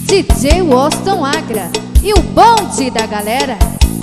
DJ Woston Agra e o bonde da galera.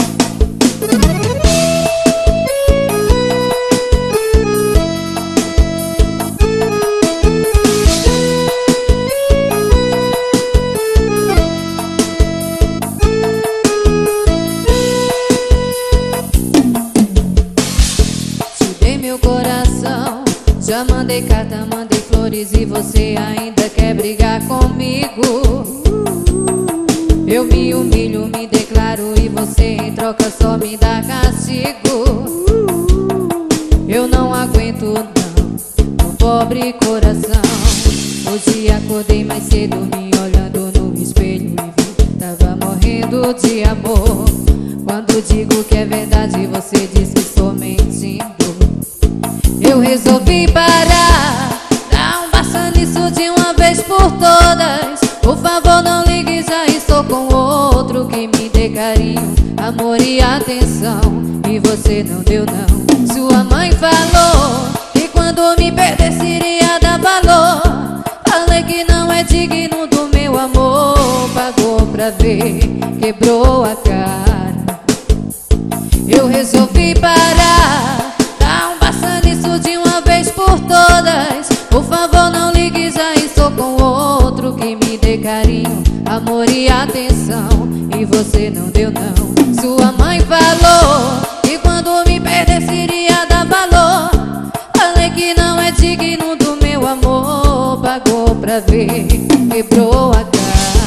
Te dei meu coração, já mandei carta, mandei flores e você ainda quer brigar comigo. Eu me humilho, me declaro e você em troca só me dá castigo. Eu não aguento não, meu pobre coração. Hoje acordei mais cedo, me olhando no espelho e vi, tava morrendo de amor. Quando digo que é verdade, você diz que estou mentindo. Eu resolvi parar, dá um basta nisso de uma vez por todas. Por favor não ligue, já estou com outro que me dê carinho, amor e atenção, e você não deu não. Sua mãe falou que quando me perdesse iria dar valor. Falei que não é digno do meu amor, pagou pra ver, quebrou a cara. Eu resolvi parar, dá um basta nisso de uma vez por todas. Por favor não ligue, já estou com outro que me dê carinho, amor e atenção, e você não deu não. Sua mãe falou que quando me perdesse iria dar valor. Falei que não é digno do meu amor, pagou pra ver, quebrou a cara.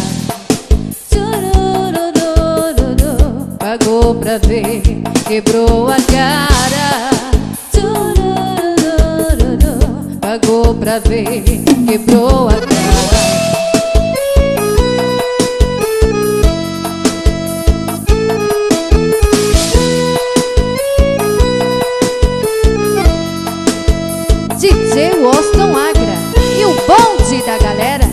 Pagou pra ver, quebrou a cara. Pagou pra ver, quebrou a cara. DJ Woston Agra e o bonde da galera.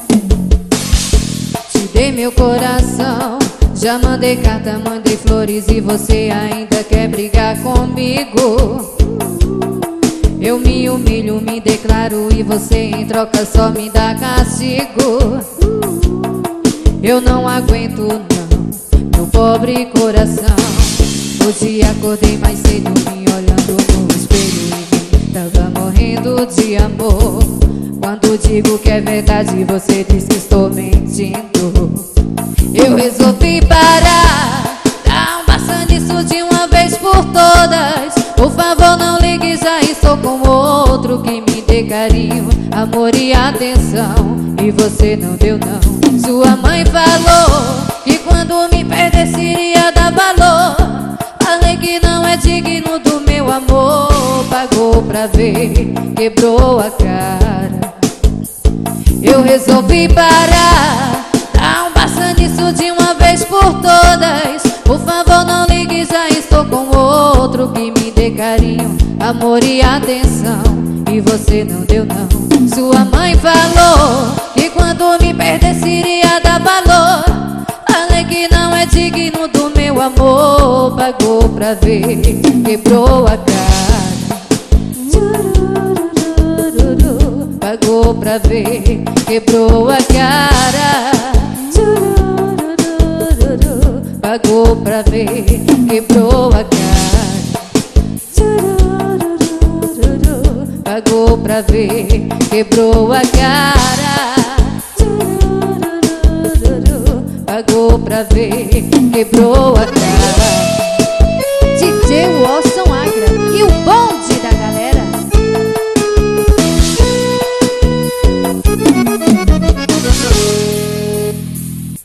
Te dei meu coração, já mandei carta, mandei flores e você ainda quer brigar comigo. Eu me humilho, me declaro e você em troca só me dá castigo. Eu não aguento não, meu pobre coração. Hoje acordei mais cedo, me olhando no espelho e vi, tava morrendo de amor. Quando digo que é verdade, você diz que estou mentindo. Eu resolvi parar, dá um basta nisso de uma vez por todas. Por favor não ligue, já estou com outro que me dê carinho, amor e atenção, e você não deu não. Sua mãe falou que quando me perdesse iria dar valor. Falei que não é digno do meu amor, pagou pra ver, quebrou a cara. Eu resolvi parar, dá um basta nisso de uma vez por todas. Por favor não ligue, já estou com outro que me dê carinho, amor e atenção, e você não deu não. Sua mãe falou que quando me perdesse iria dar valor. Falei que não é digno do meu amor, pagou pra ver, quebrou a cara. Pagou pra ver, quebrou a cara. Pagou pra ver, quebrou a cara. Pagou pra ver, quebrou a cara. Pagou pra ver, quebrou a cara.